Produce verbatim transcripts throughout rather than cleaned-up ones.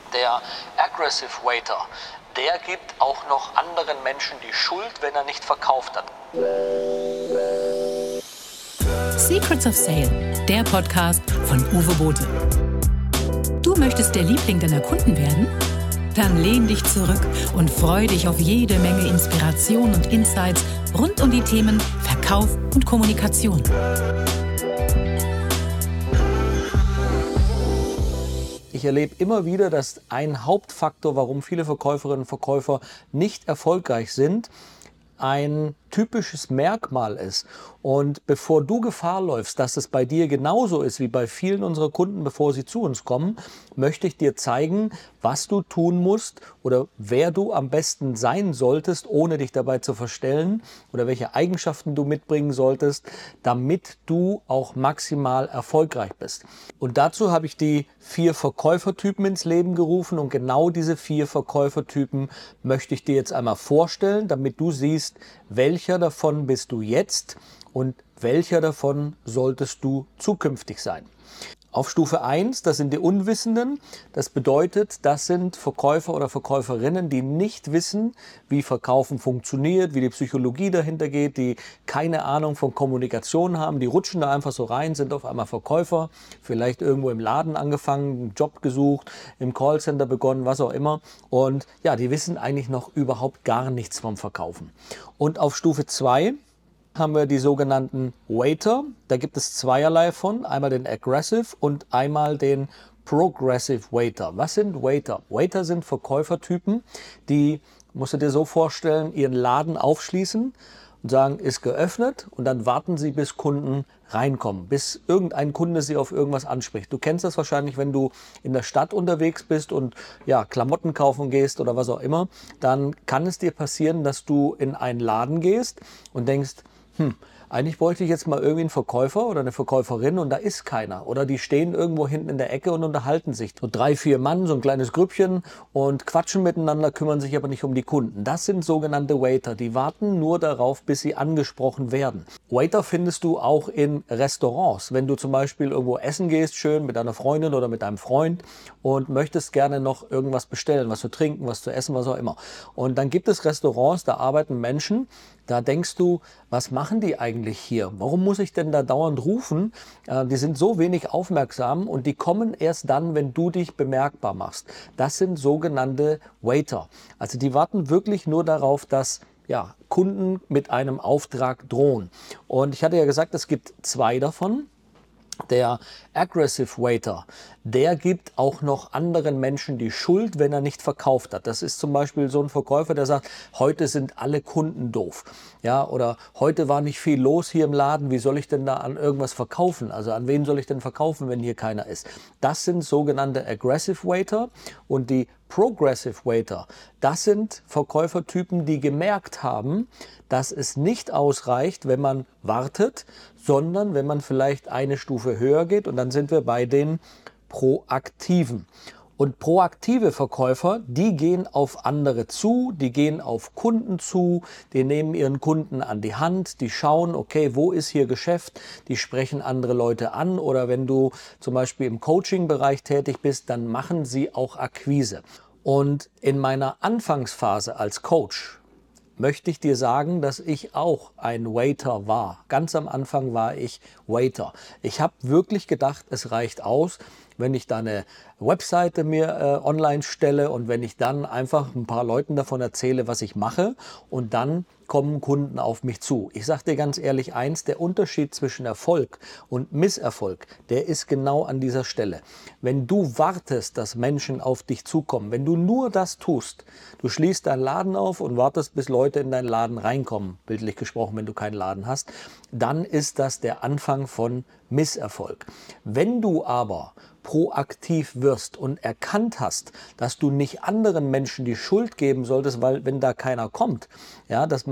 Der Aggressive Waiter, der gibt auch noch anderen Menschen die Schuld, wenn er nicht verkauft hat. Secrets of Sale, der Podcast von Uwe Bote. Du möchtest der Liebling deiner Kunden werden? Dann lehn dich zurück und freu dich auf jede Menge Inspiration und Insights rund um die Themen Verkauf und Kommunikation. Ich erlebe immer wieder, dass ein Hauptfaktor, warum viele Verkäuferinnen und Verkäufer nicht erfolgreich sind, ein typisches Merkmal ist. Und bevor du Gefahr läufst, dass es bei dir genauso ist wie bei vielen unserer Kunden, bevor sie zu uns kommen, möchte ich dir zeigen, was du tun musst oder wer du am besten sein solltest, ohne dich dabei zu verstellen, oder welche Eigenschaften du mitbringen solltest, damit du auch maximal erfolgreich bist. Und dazu habe ich die vier Verkäufertypen ins Leben gerufen, und genau diese vier Verkäufertypen möchte ich dir jetzt einmal vorstellen, damit du siehst, welcher davon bist du jetzt und welcher davon solltest du zukünftig sein. Auf Stufe eins, das sind die Unwissenden. Das bedeutet, das sind Verkäufer oder Verkäuferinnen, die nicht wissen, wie Verkaufen funktioniert, wie die Psychologie dahinter geht, die keine Ahnung von Kommunikation haben. Die rutschen da einfach so rein, sind auf einmal Verkäufer, vielleicht irgendwo im Laden angefangen, einen Job gesucht, im Callcenter begonnen, was auch immer. Und ja, die wissen eigentlich noch überhaupt gar nichts vom Verkaufen. Und auf Stufe zwei haben wir die sogenannten Waiter. Da gibt es zweierlei von, einmal den Aggressive und einmal den Progressive Waiter. Was sind Waiter? Waiter sind Verkäufertypen, die, musst du dir so vorstellen, ihren Laden aufschließen und sagen, ist geöffnet, und dann warten sie, bis Kunden reinkommen, bis irgendein Kunde sie auf irgendwas anspricht. Du kennst das wahrscheinlich, wenn du in der Stadt unterwegs bist und ja, Klamotten kaufen gehst oder was auch immer, dann kann es dir passieren, dass du in einen Laden gehst und denkst, hm, eigentlich bräuchte ich jetzt mal irgendwie einen Verkäufer oder eine Verkäuferin, und da ist keiner. Oder die stehen irgendwo hinten in der Ecke und unterhalten sich. So drei, vier Mann, so ein kleines Grüppchen, und quatschen miteinander, kümmern sich aber nicht um die Kunden. Das sind sogenannte Waiter. Die warten nur darauf, bis sie angesprochen werden. Waiter findest du auch in Restaurants. Wenn du zum Beispiel irgendwo essen gehst, schön mit deiner Freundin oder mit deinem Freund, und möchtest gerne noch irgendwas bestellen, was zu trinken, was zu essen, was auch immer. Und dann gibt es Restaurants, da arbeiten Menschen, da denkst du, was machen die eigentlich hier? Warum muss ich denn da dauernd rufen? Äh, die sind so wenig aufmerksam, und die kommen erst dann, wenn du dich bemerkbar machst. Das sind sogenannte Waiter. Also die warten wirklich nur darauf, dass ja, Kunden mit einem Auftrag drohen. Und ich hatte ja gesagt, es gibt zwei davon. Der Aggressive Waiter, der gibt auch noch anderen Menschen die Schuld, wenn er nicht verkauft hat. Das ist zum Beispiel so ein Verkäufer, der sagt, heute sind alle Kunden doof. Ja, oder heute war nicht viel los hier im Laden, wie soll ich denn da an irgendwas verkaufen? Also an wen soll ich denn verkaufen, wenn hier keiner ist? Das sind sogenannte Aggressive Waiter. Und die Progressive Waiter, das sind Verkäufertypen, die gemerkt haben, dass es nicht ausreicht, wenn man wartet, sondern wenn man vielleicht eine Stufe höher geht, und dann sind wir bei den Proaktiven. Und proaktive Verkäufer, die gehen auf andere zu, die gehen auf Kunden zu, die nehmen ihren Kunden an die Hand, die schauen, okay, wo ist hier Geschäft, die sprechen andere Leute an, oder wenn du zum Beispiel im Coaching-Bereich tätig bist, dann machen sie auch Akquise. Und in meiner Anfangsphase als Coach möchte ich dir sagen, dass ich auch ein Waiter war. Ganz am Anfang war ich Waiter. Ich habe wirklich gedacht, es reicht aus, wenn ich da eine Webseite mir äh, online stelle und wenn ich dann einfach ein paar Leuten davon erzähle, was ich mache, und dann kommen Kunden auf mich zu. Ich sage dir ganz ehrlich eins, der Unterschied zwischen Erfolg und Misserfolg, der ist genau an dieser Stelle. Wenn du wartest, dass Menschen auf dich zukommen, wenn du nur das tust, du schließt deinen Laden auf und wartest, bis Leute in deinen Laden reinkommen, bildlich gesprochen, wenn du keinen Laden hast, dann ist das der Anfang von Misserfolg. Wenn du aber proaktiv wirst und erkannt hast, dass du nicht anderen Menschen die Schuld geben solltest, weil wenn da keiner kommt, ja, das mag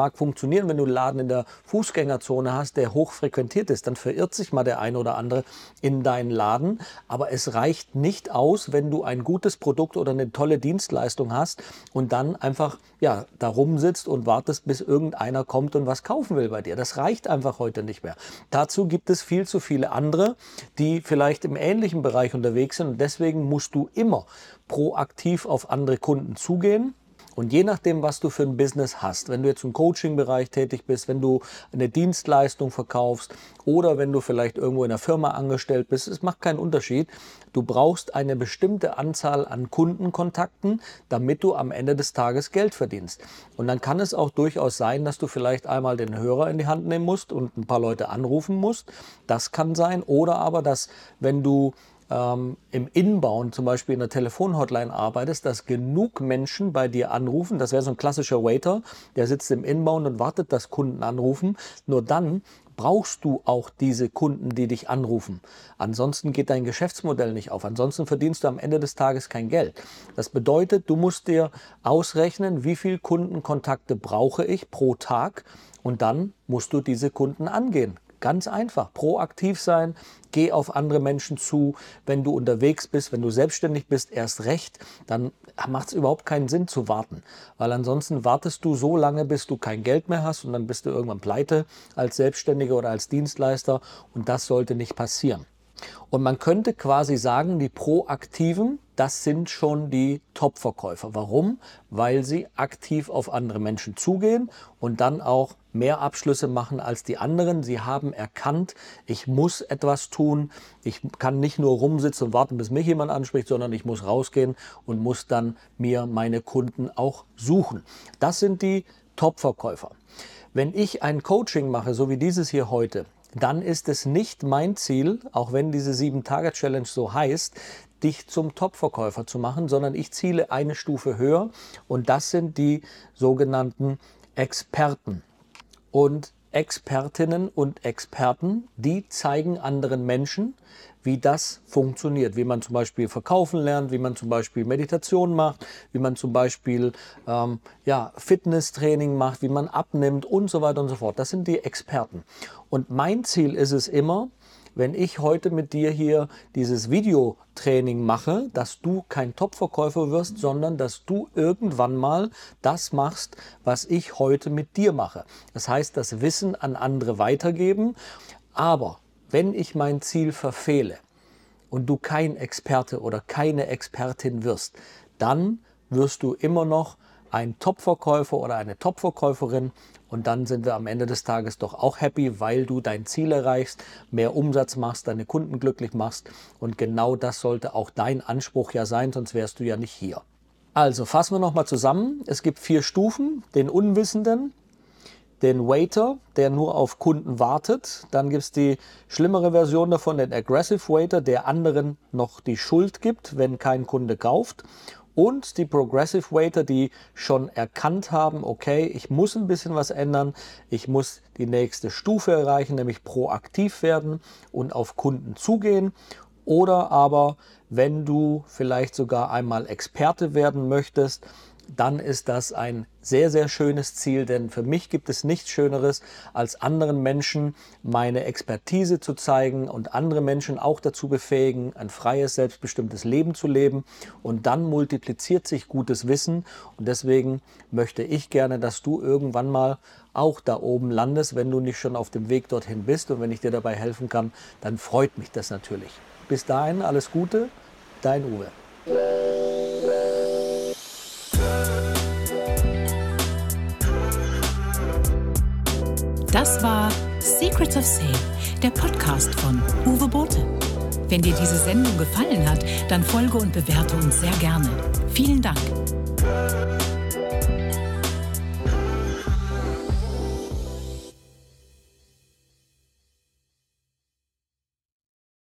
mag funktionieren, wenn du einen Laden in der Fußgängerzone hast, der hochfrequentiert ist, dann verirrt sich mal der eine oder andere in deinen Laden. Aber es reicht nicht aus, wenn du ein gutes Produkt oder eine tolle Dienstleistung hast und dann einfach ja, da rumsitzt und wartest, bis irgendeiner kommt und was kaufen will bei dir. Das reicht einfach heute nicht mehr. Dazu gibt es viel zu viele andere, die vielleicht im ähnlichen Bereich unterwegs sind und deswegen musst du immer proaktiv auf andere Kunden zugehen. Und je nachdem, was du für ein Business hast, wenn du jetzt im Coaching-Bereich tätig bist, wenn du eine Dienstleistung verkaufst oder wenn du vielleicht irgendwo in einer Firma angestellt bist, es macht keinen Unterschied. Du brauchst eine bestimmte Anzahl an Kundenkontakten, damit du am Ende des Tages Geld verdienst. Und dann kann es auch durchaus sein, dass du vielleicht einmal den Hörer in die Hand nehmen musst und ein paar Leute anrufen musst. Das kann sein. Oder aber, dass wenn du Ähm, im Inbound zum Beispiel in der Telefonhotline arbeitest, dass genug Menschen bei dir anrufen. Das wäre so ein klassischer Waiter, der sitzt im Inbound und wartet, dass Kunden anrufen. Nur dann brauchst du auch diese Kunden, die dich anrufen. Ansonsten geht dein Geschäftsmodell nicht auf. Ansonsten verdienst du am Ende des Tages kein Geld. Das bedeutet, du musst dir ausrechnen, wie viele Kundenkontakte brauche ich pro Tag und dann musst du diese Kunden angehen. Ganz einfach, proaktiv sein, geh auf andere Menschen zu. Wenn du unterwegs bist, wenn du selbstständig bist, erst recht, dann macht es überhaupt keinen Sinn zu warten. Weil ansonsten wartest du so lange, bis du kein Geld mehr hast und dann bist du irgendwann pleite als Selbstständiger oder als Dienstleister und das sollte nicht passieren. Und man könnte quasi sagen, die Proaktiven, das sind schon die Top-Verkäufer. Warum? Weil sie aktiv auf andere Menschen zugehen und dann auch mehr Abschlüsse machen als die anderen. Sie haben erkannt, ich muss etwas tun. Ich kann nicht nur rumsitzen und warten, bis mich jemand anspricht, sondern ich muss rausgehen und muss dann mir meine Kunden auch suchen. Das sind die Top-Verkäufer. Wenn ich ein Coaching mache, so wie dieses hier heute, dann ist es nicht mein Ziel, auch wenn diese sieben-Tage-Challenge so heißt, dich zum Top-Verkäufer zu machen, sondern ich ziele eine Stufe höher und das sind die sogenannten Experten. Und Expertinnen und Experten, die zeigen anderen Menschen, wie das funktioniert, wie man zum Beispiel verkaufen lernt, wie man zum Beispiel Meditation macht, wie man zum Beispiel ähm, ja, Fitnesstraining macht, wie man abnimmt und so weiter und so fort. Das sind die Experten. Und mein Ziel ist es immer, wenn ich heute mit dir hier dieses Videotraining mache, dass du kein Top-Verkäufer wirst, sondern dass du irgendwann mal das machst, was ich heute mit dir mache. Das heißt, das Wissen an andere weitergeben. Aber wenn ich mein Ziel verfehle und du kein Experte oder keine Expertin wirst, dann wirst du immer noch ein Top-Verkäufer oder eine Top-Verkäuferin und dann sind wir am Ende des Tages doch auch happy, weil du dein Ziel erreichst, mehr Umsatz machst, deine Kunden glücklich machst und genau das sollte auch dein Anspruch ja sein, sonst wärst du ja nicht hier. Also fassen wir nochmal zusammen. Es gibt vier Stufen, den Unwissenden, den Waiter, der nur auf Kunden wartet. Dann gibt es die schlimmere Version davon, den Aggressive Waiter, der anderen noch die Schuld gibt, wenn kein Kunde kauft. Und die Progressive Waiter, die schon erkannt haben, okay, ich muss ein bisschen was ändern, ich muss die nächste Stufe erreichen, nämlich proaktiv werden und auf Kunden zugehen. Oder aber, wenn du vielleicht sogar einmal Experte werden möchtest, dann ist das ein sehr, sehr schönes Ziel, denn für mich gibt es nichts Schöneres, als anderen Menschen meine Expertise zu zeigen und andere Menschen auch dazu befähigen, ein freies, selbstbestimmtes Leben zu leben und dann multipliziert sich gutes Wissen und deswegen möchte ich gerne, dass du irgendwann mal auch da oben landest, wenn du nicht schon auf dem Weg dorthin bist und wenn ich dir dabei helfen kann, dann freut mich das natürlich. Bis dahin, alles Gute, dein Uwe. Das war Secrets of Sale, der Podcast von Uwe Bote. Wenn dir diese Sendung gefallen hat, dann folge und bewerte uns sehr gerne. Vielen Dank.